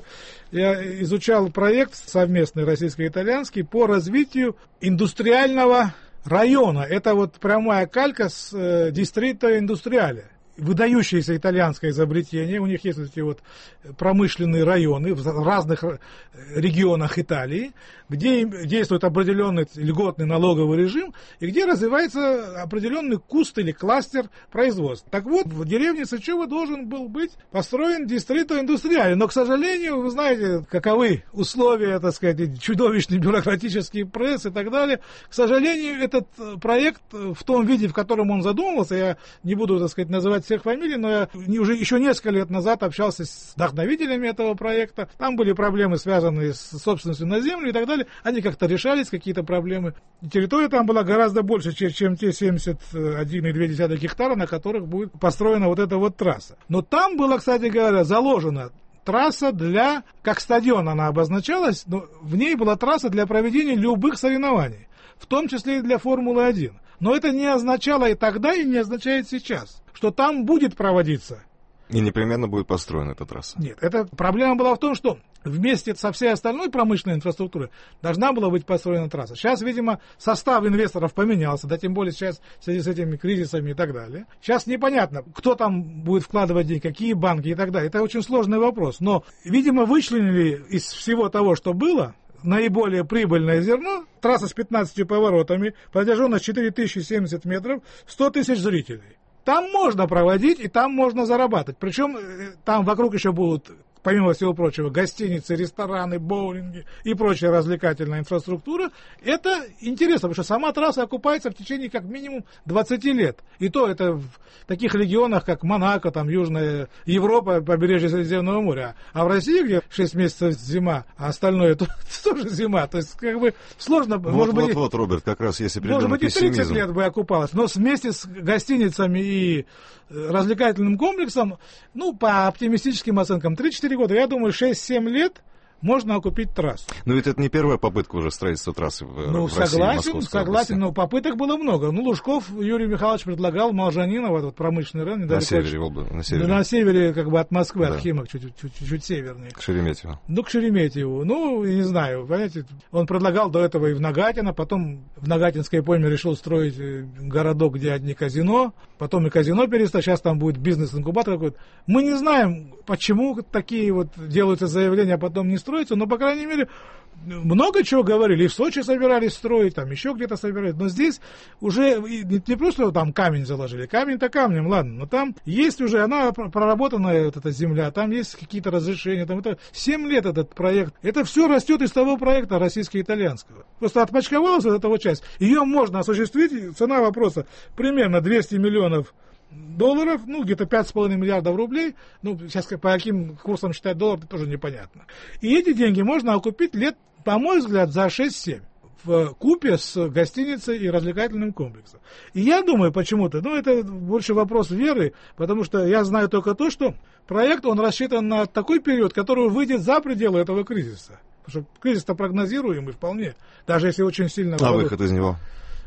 я изучал проект совместный российско-итальянский по развитию индустриального района. Это вот прямая калька с э, Дистритто Индустриале. Выдающееся итальянское изобретение. У них есть эти вот промышленные районы в разных регионах Италии, где действует определенный льготный налоговый режим и где развивается определенный куст или кластер производства. Так вот, в деревне Сычево должен был быть построен Дистритто Индустриале. Но, к сожалению, вы знаете, каковы условия, так сказать, чудовищный бюрократический пресс и так далее. К сожалению, этот проект в том виде, в котором он задумывался, я не буду, так сказать, называть всех фамилий, но я уже еще несколько лет назад общался с вдохновителями этого проекта. Там были проблемы, связанные с собственностью на землю и так далее. Они как-то решались, какие-то проблемы. И территория там была гораздо больше, чем те семьдесят один целых две десятых гектара, на которых будет построена вот эта вот трасса. Но там была, кстати говоря, заложена трасса для, как стадион она обозначалась, но в ней была трасса для проведения любых соревнований, в том числе и для Формулы один. Но это не означало и тогда, и не означает сейчас, что там будет проводиться. И непременно будет построена эта трасса. Нет, эта проблема была в том, что вместе со всей остальной промышленной инфраструктурой должна была быть построена трасса. Сейчас, видимо, состав инвесторов поменялся, да тем более сейчас в связи с этими кризисами и так далее. Сейчас непонятно, кто там будет вкладывать деньги, какие банки и так далее. Это очень сложный вопрос. Но, видимо, вычленили из всего того, что было, наиболее прибыльное зерно, трасса с пятнадцатью поворотами, протяженность четыре тысячи семьдесят метров, сто тысяч зрителей. Там можно проводить и там можно зарабатывать. Причем там вокруг еще будут, помимо всего прочего, гостиницы, рестораны, боулинги и прочая развлекательная инфраструктура. Это интересно, потому что сама трасса окупается в течение как минимум двадцати лет. И то это в таких регионах, как Монако, там Южная Европа, побережье Средиземного моря. А в России, где шесть месяцев зима, а остальное то, тоже зима. То есть, как бы сложно. Вот, может вот, быть, вот, Роберт, как раз если придумать может быть, и тридцать лет бы окупалось. Но вместе с гостиницами и развлекательным комплексом, ну, по оптимистическим оценкам, три-четыре года, я думаю, шесть-семь лет можно окупить трассу. Но ведь это не первая попытка уже строительства трассы в, ну, в согласен, России, в Московской согласен, области. но попыток было много. Ну, Лужков Юрий Михайлович предлагал Молжаниново, вот промышленный район. На севере, от, на севере. На севере, как бы от Москвы, да. От Химок, чуть-чуть севернее. К Шереметьеву. Ну, к Шереметьеву. Ну, не знаю, понимаете, он предлагал до этого и в Нагатино, потом в Нагатинской пойме решил строить городок, где одни казино, потом и казино перестал, сейчас там будет бизнес-инкубатор какой-то. Мы не знаем, почему такие вот делаются заявления, а потом не строятся, но, по крайней мере, много чего говорили, и в Сочи собирались строить, там еще где-то собирались, но здесь уже не, не просто там камень заложили, камень-то камнем, ладно, но там есть уже, она проработанная, вот эта земля, там есть какие-то разрешения, там это семь лет этот проект, это все растет из того проекта российско-итальянского, просто отпочковалась вот эта вот часть, ее можно осуществить, цена вопроса примерно двести миллионов долларов, ну, где-то пять с половиной миллиардов рублей, ну, сейчас по каким курсам считать доллар, это тоже непонятно. И эти деньги можно окупить лет, на мой взгляд, за шесть-семь в купе с гостиницей и развлекательным комплексом. И я думаю, почему-то, ну, это больше вопрос веры, потому что я знаю только то, что проект, он рассчитан на такой период, который выйдет за пределы этого кризиса. Потому что кризис-то прогнозируемый вполне, даже если очень сильно... А выход из него?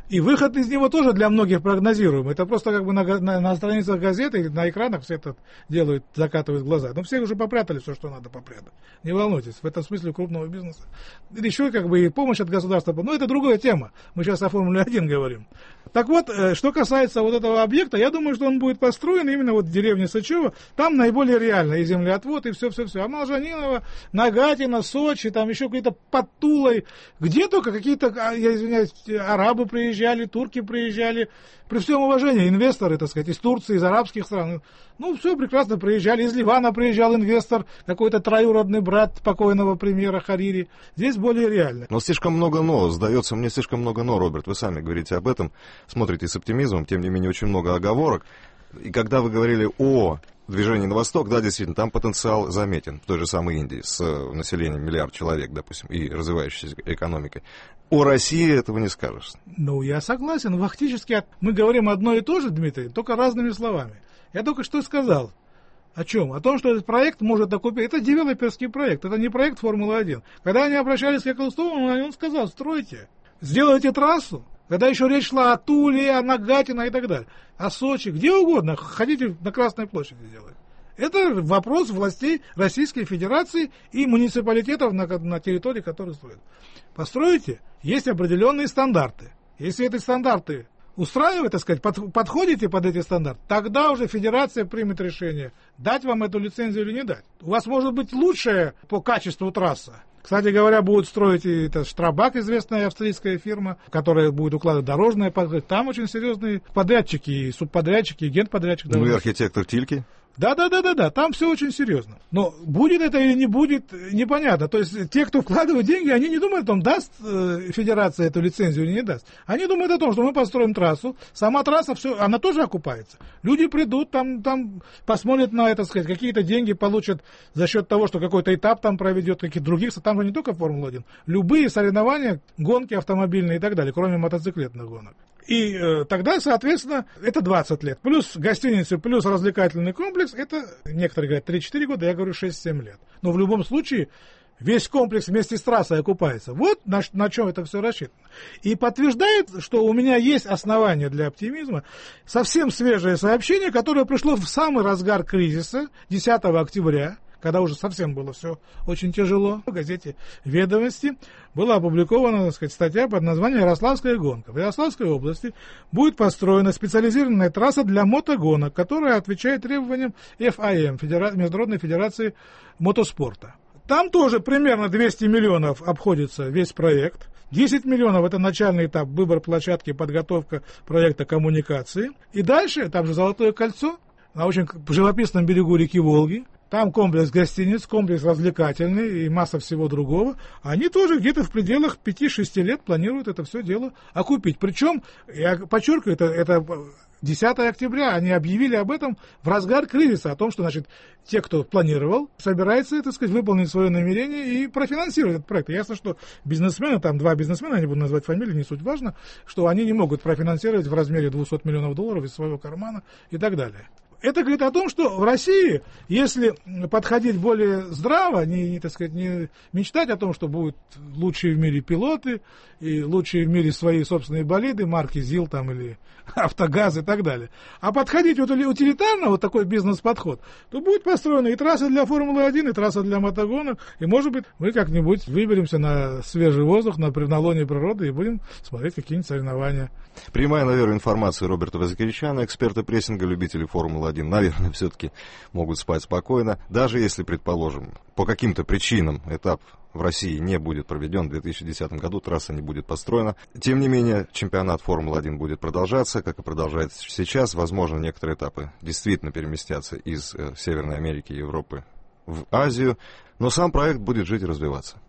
И выход из него тоже для многих прогнозируем. Это просто как бы на, на, на страницах газеты, на экранах все это делают, закатывают глаза. Но все уже попрятали все, что надо попрятать. Не волнуйтесь, в этом смысле крупного бизнеса. Еще как бы и помощь от государства. Но это другая тема. Мы сейчас о Формуле один говорим. Так вот, что касается вот этого объекта, я думаю, что он будет построен именно вот в деревне Сычево. Там наиболее реально и землеотвод, и все-все-все. А Молжанинова, Нагатино, Сочи, там еще какие-то под Тулой. Где только какие-то, я извиняюсь, арабы приезжали, турки приезжали. При всем уважении, инвесторы, так сказать, из Турции, из арабских стран. Ну, все прекрасно приезжали. Из Ливана приезжал инвестор, какой-то троюродный брат покойного премьера Харири. Здесь более реально. Но слишком много «но». Сдается мне слишком много «но», Роберт. Вы сами говорите об этом, смотрите с оптимизмом, тем не менее очень много оговорок. И когда вы говорили о движении на восток, да, действительно, там потенциал заметен. В той же самой Индии с населением миллиард человек, допустим, и развивающейся экономикой. О России этого не скажешь. Ну, я согласен. Фактически мы говорим одно и то же, Дмитрий, только разными словами. Я только что сказал. О чем? О том, что этот проект может окупить. Это девелоперский проект, это не проект Формулы один. Когда они обращались к Эклстоуну, он сказал, стройте, сделайте трассу. Когда еще речь шла о Туле, о Нагатино и так далее. О Сочи, где угодно, хотите на Красной площади делать. Это вопрос властей Российской Федерации и муниципалитетов на, на территории, которые строят. Построите, есть определенные стандарты. Если эти стандарты устраивают, так сказать, под, подходите под эти стандарты, тогда уже Федерация примет решение, дать вам эту лицензию или не дать. У вас может быть лучшая по качеству трасса. Кстати говоря, будут строить и это Штрабак, известная австрийская фирма, которая будет укладывать дорожное покрытие. Там очень серьезные подрядчики, и субподрядчики, и генподрядчики. Ну и архитектор Тильки. Да-да-да-да-да, там все очень серьезно. Но будет это или не будет, непонятно. То есть те, кто вкладывает деньги, они не думают о том, даст э, Федерация эту лицензию или не даст. Они думают о том, что мы построим трассу, сама трасса, все, она тоже окупается. Люди придут, там, там посмотрят на это, сказать, какие-то деньги получат за счет того, что какой-то этап там проведет, каких-то других, там же не только Формула один, любые соревнования, гонки автомобильные и так далее, кроме мотоциклетных гонок. И э, тогда, соответственно, это двадцать лет. Плюс гостиницы, плюс развлекательный комплекс, это, некоторые говорят, три-четыре года, я говорю шесть-семь лет. Но в любом случае, весь комплекс вместе с трассой окупается. Вот на, на чем это все рассчитано. И подтверждает, что у меня есть основания для оптимизма, совсем свежее сообщение, которое пришло в самый разгар кризиса, десятого октября, когда уже совсем было все очень тяжело, в газете «Ведомости» была опубликована, так сказать, статья под названием «Ярославская гонка». В Ярославской области будет построена специализированная трасса для мотогонок, которая отвечает требованиям эф ай эм, Федера... Международной Федерации мотоспорта. Там тоже примерно двести миллионов обходится весь проект. десять миллионов – это начальный этап, выбор площадки, подготовка проекта коммуникации. И дальше, там же Золотое кольцо, на очень живописном берегу реки Волги. Там комплекс гостиниц, комплекс развлекательный и масса всего другого. Они тоже где-то в пределах пяти-шести лет планируют это все дело окупить. Причем, я подчеркиваю, это, это десятого октября, они объявили об этом в разгар кризиса, о том, что, значит, те, кто планировал, собирается, так сказать, выполнить свое намерение и профинансировать этот проект. Ясно, что бизнесмены, там два бизнесмена, я не буду называть фамилии, не суть важно, что они не могут профинансировать в размере двухсот миллионов долларов из своего кармана и так далее. Это говорит о том, что в России, если подходить более здраво, не, не, так сказать, не мечтать о том, что будут лучшие в мире пилоты и лучшие в мире свои собственные болиды, марки ЗИЛ там или Автогаз и так далее, а подходить вот утилитарно, вот такой бизнес-подход, то будет построена и трасса для Формулы один, и трасса для мотогонок, и, может быть, мы как-нибудь выберемся на свежий воздух, на, на лоне природы и будем смотреть какие-нибудь соревнования. Прямая, наверное, информация Роберта Вазыкевичана, эксперта прессинга, любителей Формулы один, наверное, все-таки могут спать спокойно, даже если, предположим, по каким-то причинам этап в России не будет проведен в две тысячи десятом году, трасса не будет построена. Тем не менее, чемпионат Формулы один будет продолжаться, как и продолжается сейчас. Возможно, некоторые этапы действительно переместятся из э, Северной Америки и Европы в Азию, но сам проект будет жить и развиваться.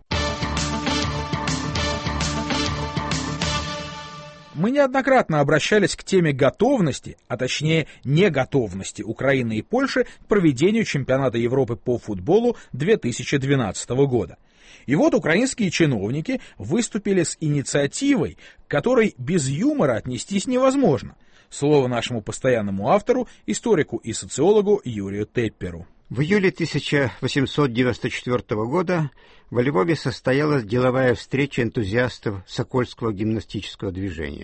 Мы неоднократно обращались к теме готовности, а точнее неготовности Украины и Польши к проведению чемпионата Европы по футболу две тысячи двенадцатого года. И вот украинские чиновники выступили с инициативой, к которой без юмора отнестись невозможно. Слово нашему постоянному автору, историку и социологу Юрию Тепперу. В июле тысяча восемьсот девяносто четвёртого года во Львове состоялась деловая встреча энтузиастов Сокольского гимнастического движения.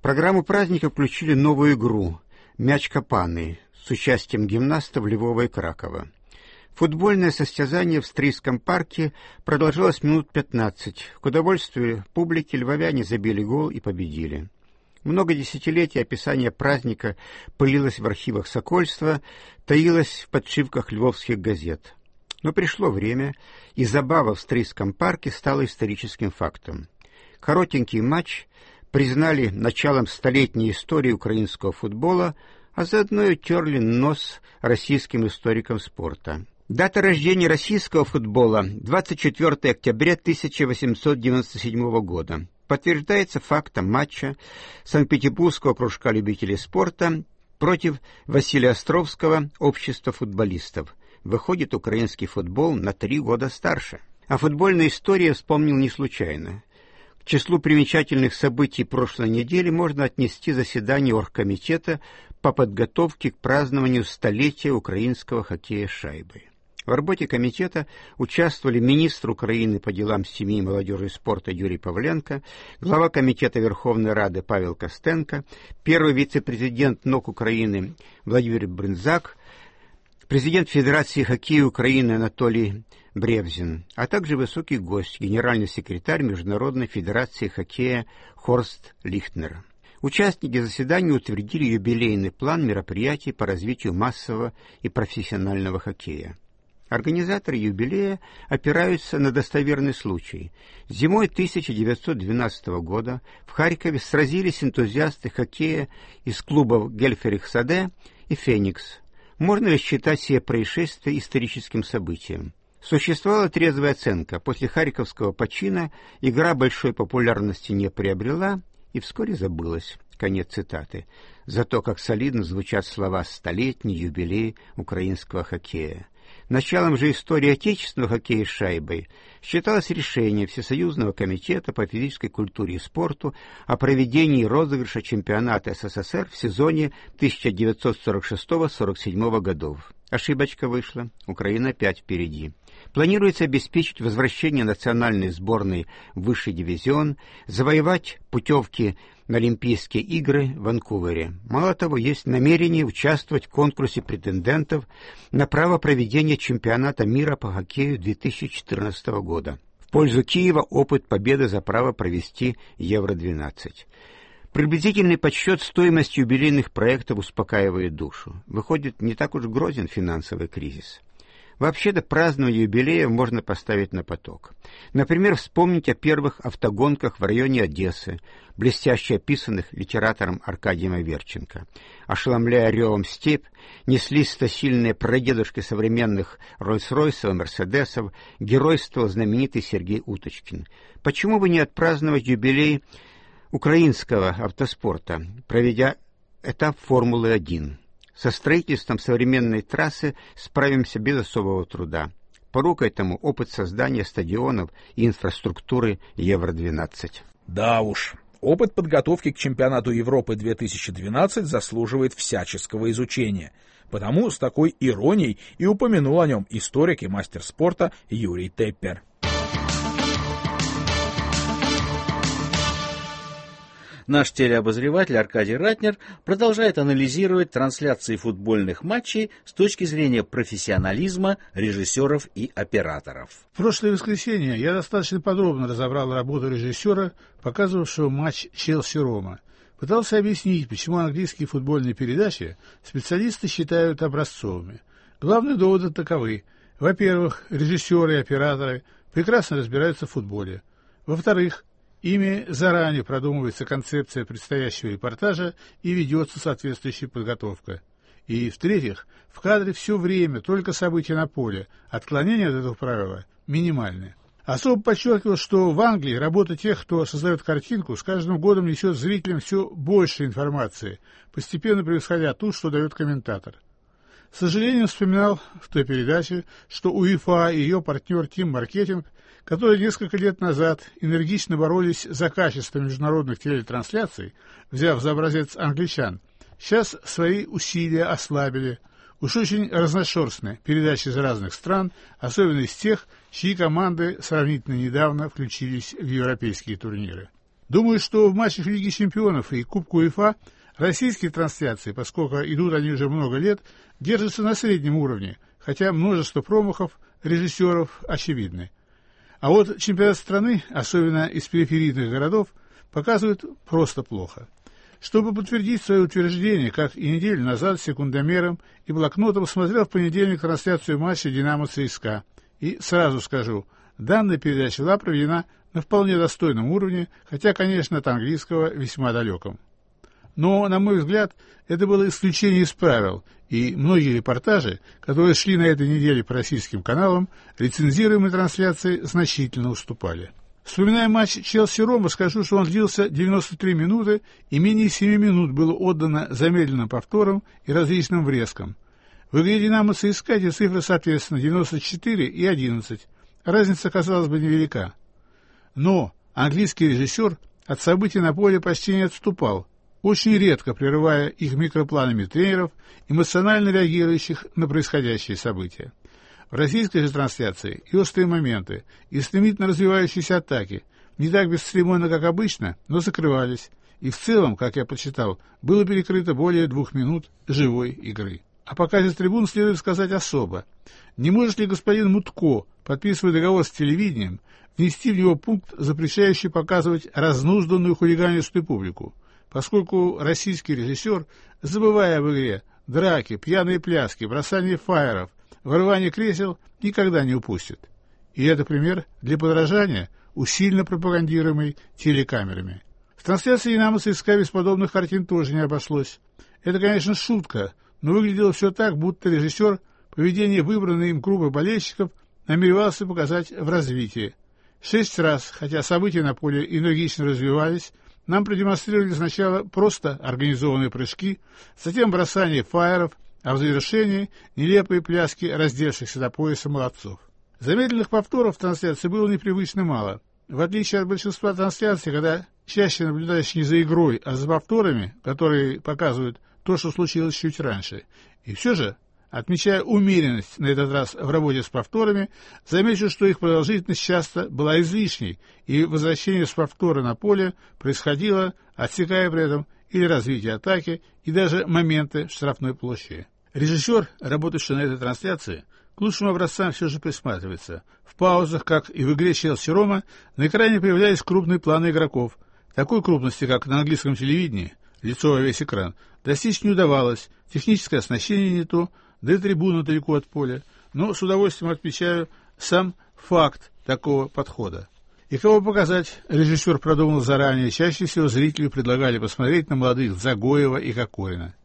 программу праздника включили новую игру «Мяч копаный» с участием гимнастов Львова и Кракова. Футбольное состязание в Стрийском парке продолжалось минут пятнадцать. К удовольствию публики львовяне забили гол и победили. Много десятилетий описание праздника пылилось в архивах Сокольства, таилось в подшивках львовских газет. Но пришло время, и забава в Стрийском парке стала историческим фактом. Коротенький матч признали началом столетней истории украинского футбола, а заодно и утерли нос российским историкам спорта. Дата рождения российского футбола – двадцать четвёртого октября тысяча восемьсот девяносто седьмого года. Подтверждается фактом матча Санкт-Петербургского кружка любителей спорта против Василия Островского общества футболистов. Выходит, украинский футбол на три года старше. А футбольная история вспомнил не случайно. К числу примечательных событий прошлой недели можно отнести заседание оргкомитета по подготовке к празднованию столетия украинского хоккея с шайбой. В работе комитета участвовали министр Украины по делам семьи, молодежи и спорта Юрий Павленко, глава комитета Верховной Рады Павел Костенко, первый вице-президент НОК Украины Владимир Брынзак, президент Федерации хоккея Украины Анатолий Бревзин, а также высокий гость, генеральный секретарь Международной Федерации хоккея Хорст Лихтнер. Участники заседания утвердили юбилейный план мероприятий по развитию массового и профессионального хоккея. Организаторы юбилея опираются на достоверный случай. Зимой тысяча девятьсот двенадцатого года в Харькове сразились энтузиасты хоккея из клубов Гельферих-Саде и Феникс. Можно ли считать сие происшествие историческим событием? Существовала трезвая оценка. После харьковского почина игра большой популярности не приобрела и вскоре забылась. Конец цитаты. Зато как солидно звучат слова «столетний юбилей украинского хоккея». Началом же истории отечественного хоккея с шайбой считалось решение Всесоюзного комитета по физической культуре и спорту о проведении розыгрыша чемпионата СССР в сезоне тысяча девятьсот сорок шестого — сорок седьмого годов. Ошибочка вышла. Украина опять впереди. Планируется обеспечить возвращение национальной сборной в высший дивизион, завоевать путевки на Олимпийские игры в Ванкувере. Мало того, есть намерение участвовать в конкурсе претендентов на право проведения чемпионата мира по хоккею две тысячи четырнадцатого года. В пользу Киева опыт победы за право провести Евро двенадцать. Приблизительный подсчет стоимости юбилейных проектов успокаивает душу. Выходит, не так уж грозен финансовый кризис. Вообще-то празднование юбилеев можно поставить на поток. Например, вспомнить о первых автогонках в районе Одессы, блестяще описанных литератором Аркадием Аверченко. Ошеломляя ревом степь, неслись стосильные прадедушки современных Роллс-Ройсов и Мерседесов, геройствовал знаменитый Сергей Уточкин. Почему бы не отпраздновать юбилей украинского автоспорта, проведя этап Формулы один? Со строительством современной трассы справимся без особого труда. Порукой этому опыт создания стадионов и инфраструктуры Евро двенадцать. Да уж, опыт подготовки к чемпионату Европы две тысячи двенадцать заслуживает всяческого изучения. Потому с такой иронией и упомянул о нем историк и мастер спорта Юрий Теппер. Наш телеобозреватель Аркадий Ратнер продолжает анализировать трансляции футбольных матчей с точки зрения профессионализма режиссеров и операторов. В прошлое воскресенье я достаточно подробно разобрал работу режиссера, показывавшего матч Челси-Рома. Пытался объяснить, почему английские футбольные передачи специалисты считают образцовыми. Главные доводы таковы. Во-первых, режиссеры и операторы прекрасно разбираются в футболе. Во-вторых, ими заранее продумывается концепция предстоящего репортажа и ведется соответствующая подготовка. И, в-третьих, в кадре все время только события на поле, отклонения от этого правила минимальны. Особо подчеркивал, что в Англии работа тех, кто создает картинку, с каждым годом несет зрителям все больше информации, постепенно превосходя ту, что дает комментатор. С сожалением вспоминал в той передаче, что УЕФА и ее партнер Team Marketing, которые несколько лет назад энергично боролись за качество международных телетрансляций, взяв за образец англичан, сейчас свои усилия ослабили. Уж очень разношерстны передачи из разных стран, особенно из тех, чьи команды сравнительно недавно включились в европейские турниры. Думаю, что в матчах Лиги чемпионов и Кубка УЕФА российские трансляции, поскольку идут они уже много лет, держатся на среднем уровне, хотя множество промахов режиссеров очевидны. А вот чемпионат страны, особенно из периферийных городов, показывают просто плохо. Чтобы подтвердить свое утверждение, как и неделю назад секундомером и блокнотом смотрел в понедельник трансляцию матча «Динамо-ЦСКА». И сразу скажу, данная передача была проведена на вполне достойном уровне, хотя, конечно, от английского весьма далеком. Но, на мой взгляд, это было исключение из правил, и многие репортажи, которые шли на этой неделе по российским каналам, рецензируемой трансляции значительно уступали. Вспоминая матч Челси-Рома, скажу, что он длился девяносто три минуты, и менее семи минут было отдано замедленным повторам и различным врезкам. В игре «Динамо-ЦСКА» эти цифры, соответственно, девяносто четыре и одиннадцать. Разница, казалось бы, невелика. Но английский режиссер от событий на поле почти не отступал, очень редко прерывая их микропланами тренеров, эмоционально реагирующих на происходящие события. В российской же трансляции и острые моменты, и стремительно развивающиеся атаки, не так бесцеремонно, как обычно, но закрывались, и в целом, как я почитал, было перекрыто более двух минут живой игры. О показе с трибун следует сказать особо. Не может ли господин Мутко, подписывая договор с телевидением, внести в него пункт, запрещающий показывать разнузданную хулиганистую публику, поскольку российский режиссер, забывая об игре, драки, пьяные пляски, бросание фаеров, вырывание кресел, никогда не упустит. И это пример для подражания, усиленно пропагандируемый телекамерами. В трансляции «Динамо-ЦСКА» без подобных картин тоже не обошлось. Это, конечно, шутка, но выглядело все так, будто режиссер поведение выбранной им группы болельщиков намеревался показать в развитии. Шесть раз, хотя события на поле энергично развивались, нам продемонстрировали сначала просто организованные прыжки, затем бросание фаеров, а в завершении нелепые пляски раздевшихся до пояса молодцов. Замедленных повторов в трансляции было непривычно мало. В отличие от большинства трансляций, когда чаще наблюдаешь не за игрой, а за повторами, которые показывают то, что случилось чуть раньше. И все же, отмечая умеренность на этот раз в работе с повторами, замечу, что их продолжительность часто была излишней, и возвращение с повтора на поле происходило, отсекая при этом или развитие атаки, и даже моменты в штрафной площади. Режиссер, работающий на этой трансляции, к лучшим образцам все же присматривается. В паузах, как и в игре Челси-Рома, на экране появлялись крупные планы игроков. Такой крупности, как на английском телевидении, лицо во весь экран, достичь не удавалось, техническое оснащение не то, да и трибуна далеко от поля. Но с удовольствием отмечаю сам факт такого подхода. И кого показать, режиссер продумал заранее, чаще всего зрителю предлагали посмотреть на молодых Загоева и Кокорина.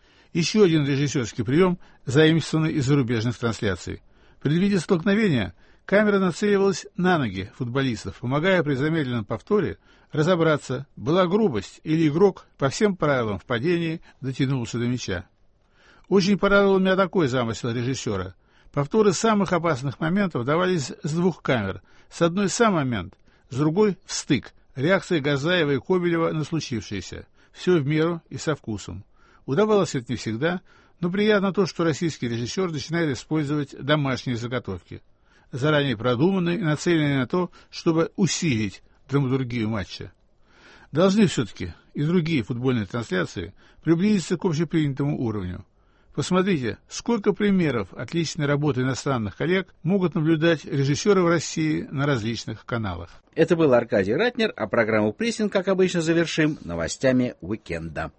Еще один режиссерский прием, заимствованный из зарубежных трансляций. Предвидя столкновения, камера нацеливалась на ноги футболистов, помогая при замедленном повторе разобраться, была грубость или игрок по всем правилам в падении дотянулся до мяча. Очень порадовал меня такой замысел режиссера. Повторы самых опасных моментов давались с двух камер. С одной сам момент, с другой — встык, реакция Газаева и Кобелева на случившееся. Все в меру и со вкусом. Удавалось это не всегда, но приятно то, что российский режиссер начинает использовать домашние заготовки, заранее продуманные и нацеленные на то, чтобы усилить драматургию матча. Должны все-таки и другие футбольные трансляции приблизиться к общепринятому уровню. Посмотрите, сколько примеров отличной работы иностранных коллег могут наблюдать режиссеры в России на различных каналах. Это был Аркадий Ратнер, а программу «Прессинг», как обычно, завершим новостями уикенда.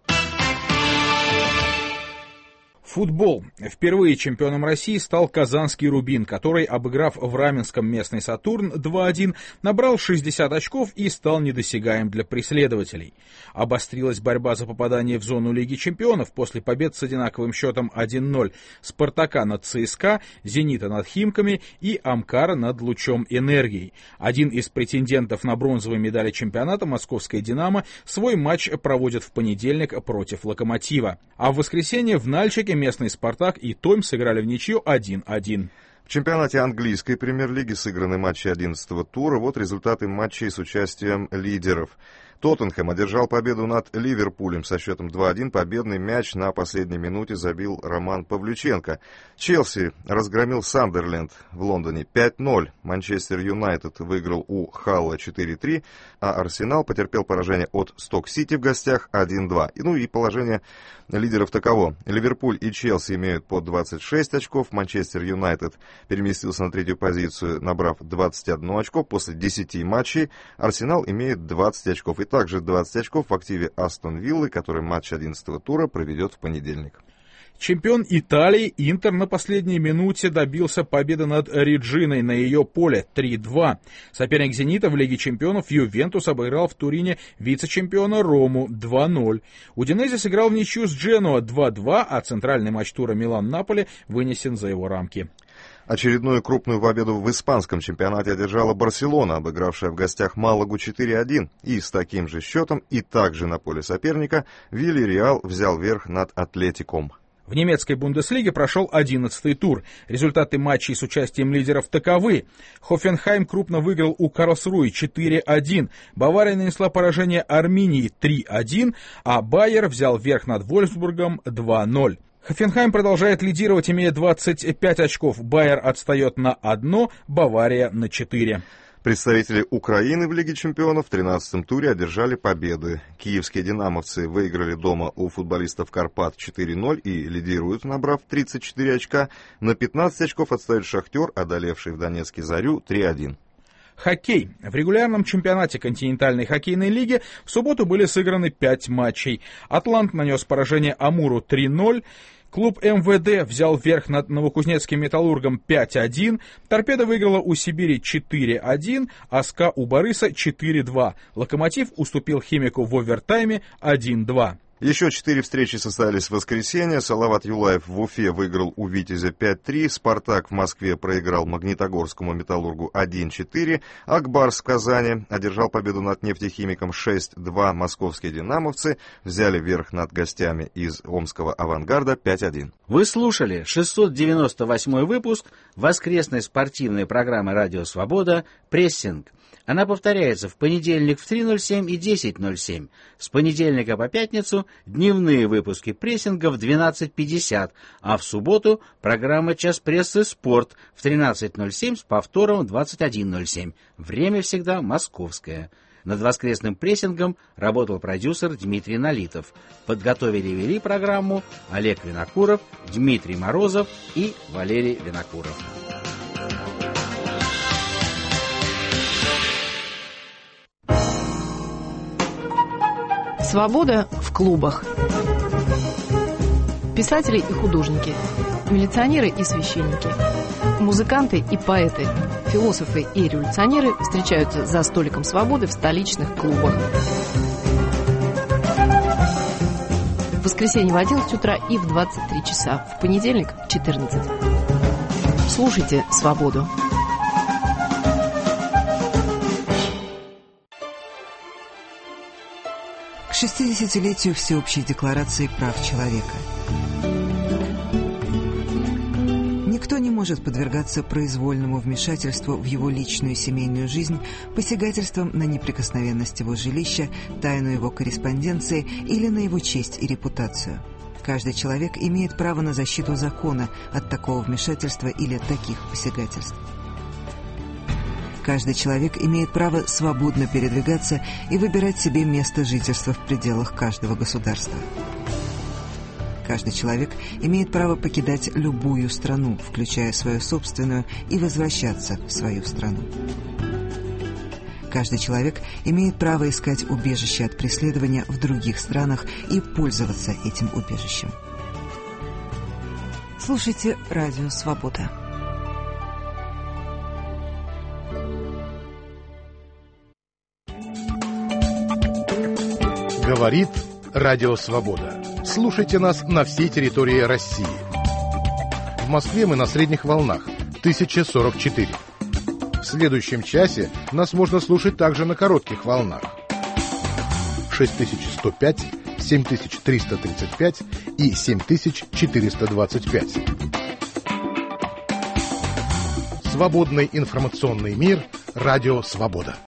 Футбол. Впервые чемпионом России стал казанский «Рубин», который, обыграв в Раменском местный «Сатурн» два один, набрал шестьдесят очков и стал недосягаем для преследователей. Обострилась борьба за попадание в зону Лиги чемпионов после побед с одинаковым счетом один ноль «Спартака» над ЦСКА, «Зенита» над «Химками» и «Амкара» над «Лучом Энергии». Один из претендентов на бронзовые медали чемпионата, московская «Динамо», свой матч проводит в понедельник против «Локомотива». А в воскресенье в Нальчике местный «Спартак» и «Томь» сыграли в ничью один один. В чемпионате английской премьер-лиги сыграны матчи одиннадцатого тура. Вот результаты матчей с участием лидеров. Тоттенхэм одержал победу над Ливерпулем со счетом два один. Победный мяч на последней минуте забил Роман Павлюченко. Челси разгромил Сандерленд в Лондоне пять ноль. Манчестер Юнайтед выиграл у Халла четыре три, а Арсенал потерпел поражение от Сток-Сити в гостях один два. Ну и положение лидеров таково. Ливерпуль и Челси имеют по двадцать шесть очков. Манчестер Юнайтед переместился на третью позицию, набрав двадцать одно очко после десяти матчей. Арсенал имеет двадцать очков. И также двадцать очков в активе Астон Виллы, который матч одиннадцатого тура проведет в понедельник. Чемпион Италии Интер на последней минуте добился победы над Реджиной на ее поле три два. Соперник «Зенита» в Лиге чемпионов Ювентус обыграл в Турине вице-чемпиона Рому два ноль. Удинезе сыграл в ничью с Дженуа два два, а центральный матч тура Милан-Наполи вынесен за его рамки. Очередную крупную победу в испанском чемпионате одержала Барселона, обыгравшая в гостях Малагу четыре один. И с таким же счетом, и также на поле соперника, Вильяреал взял верх над Атлетиком. В немецкой Бундеслиге прошел одиннадцатый тур. Результаты матчей с участием лидеров таковы. Хофенхайм крупно выиграл у Карлсруэ четыре один. Бавария нанесла поражение Арминии три один, а Байер взял верх над Вольфсбургом два ноль. Хофенхайм продолжает лидировать, имея двадцать пять очков. Байер отстает на одно, Бавария на четыре. Представители Украины в Лиге чемпионов в тринадцатом туре одержали победы. Киевские динамовцы выиграли дома у футболистов Карпат четыре ноль и лидируют, набрав тридцать четыре очка. На пятнадцать очков отстает Шахтер, одолевший в Донецке Зарю три один. Хоккей. В регулярном чемпионате континентальной хоккейной лиги в субботу были сыграны пять матчей. Атлант нанес поражение Амуру три ноль. Клуб эм вэ дэ взял верх над новокузнецким Металлургом пять один. Торпедо выиграла у Сибири четыре один, а СКА у Бориса четыре два. Локомотив уступил Химику в овертайме один два. Еще четыре встречи состоялись в воскресенье. Салават Юлаев в Уфе выиграл у Витязя пять три. Спартак в Москве проиграл Магнитогорскому Металлургу один четыре. Акбарс в Казани одержал победу над нефтехимиком шесть два. Московские динамовцы взяли верх над гостями из Омского Авангарда пять один. Вы слушали шестьсот девяносто восьмой выпуск воскресной спортивной программы «Радио Свобода» «Прессинг». Она повторяется в понедельник в три ноль семь и десять ноль семь. С понедельника по пятницу дневные выпуски прессинга в двенадцать пятьдесят, а в субботу программа «Час прессы. Спорт» в тринадцать ноль семь с повтором в двадцать один ноль семь. Время всегда московское. Над воскресным прессингом работал продюсер Дмитрий Налитов. Подготовили и вели программу Олег Винокуров, Дмитрий Морозов и Валерий Винокуров. Свобода в клубах. Писатели и художники, милиционеры и священники, музыканты и поэты, философы и революционеры встречаются за столиком свободы в столичных клубах. В воскресенье в одиннадцать утра и в двадцать три часа, в понедельник в четырнадцать. Слушайте «Свободу». К шестидесятилетию Всеобщей декларации прав человека. Никто не может подвергаться произвольному вмешательству в его личную и семейную жизнь, посягательствам на неприкосновенность его жилища, тайну его корреспонденции или на его честь и репутацию. Каждый человек имеет право на защиту закона от такого вмешательства или от таких посягательств. Каждый человек имеет право свободно передвигаться и выбирать себе место жительства в пределах каждого государства. Каждый человек имеет право покидать любую страну, включая свою собственную, и возвращаться в свою страну. Каждый человек имеет право искать убежище от преследования в других странах и пользоваться этим убежищем. Слушайте «Радио Свобода». Говорит Радио Свобода. Слушайте нас на всей территории России. В Москве мы на средних волнах тысяча сорок четыре. В следующем часе нас можно слушать также на коротких волнах шесть тысяч сто пять, семь тысяч триста тридцать пять и семь тысяч четыреста двадцать пять. Свободный информационный мир. Радио Свобода.